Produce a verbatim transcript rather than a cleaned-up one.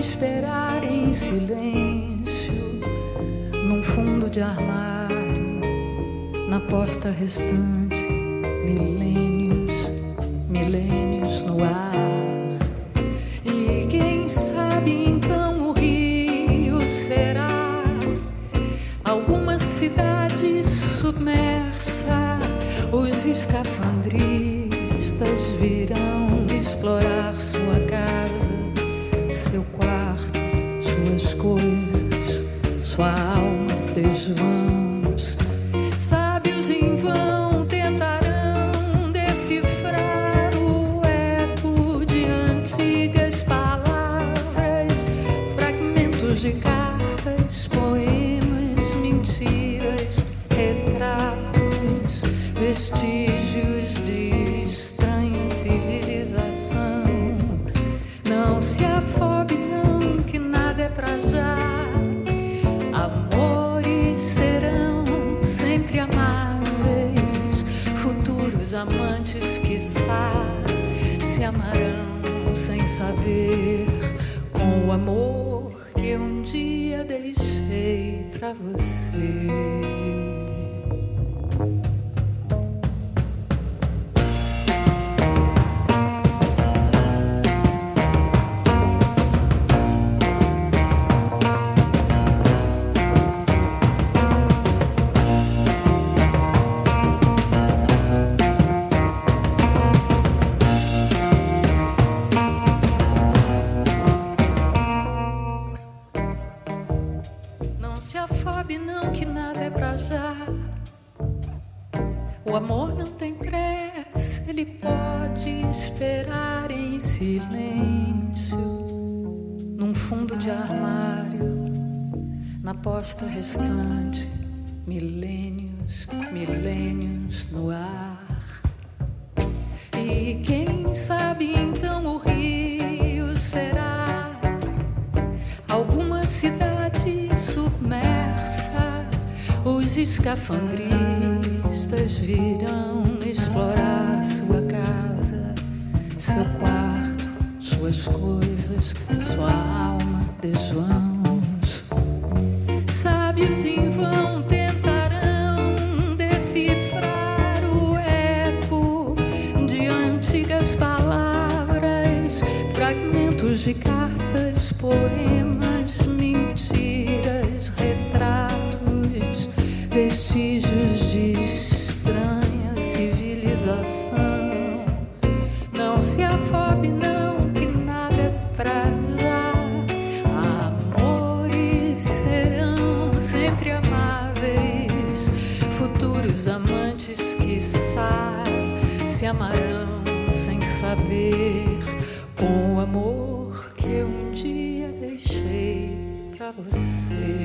esperar em silêncio num fundo de armário, na posta restante, milênios, milênios no ar. E quem sabe então o rio será alguma cidade submersa. Os escafandristas virão explorar sua casa, seu quarto, suas coisas, sua alma, desvãos. Sábios em vão tentarão decifrar o eco de antigas palavras, fragmentos de cartas, poemas, mentiras, retratos, vestígios de estranha civilização. Não se afobe não, que nada é pra já. Amores serão sempre amáveis, futuros amantes quiçá se amarão sem saber, com o amor que um dia deixei pra você. O amor não tem pressa, ele pode esperar em silêncio num fundo de armário, na posta restante, milênios, milênios no ar. E quem sabe então o rio será alguma cidade submersa. Os escafandristas virão explorar sua casa, seu quarto, suas coisas, sua alma, desvãos. Sábios em vão tentarão decifrar o eco de antigas palavras, fragmentos de cartas, poemas, mentiras, retratos, vestígios de estranha civilização. Não se afobe não, que nada é pra já. Amores serão sempre amáveis, futuros amantes quiçá se amarão sem saber, com o amor que eu um dia deixei pra você.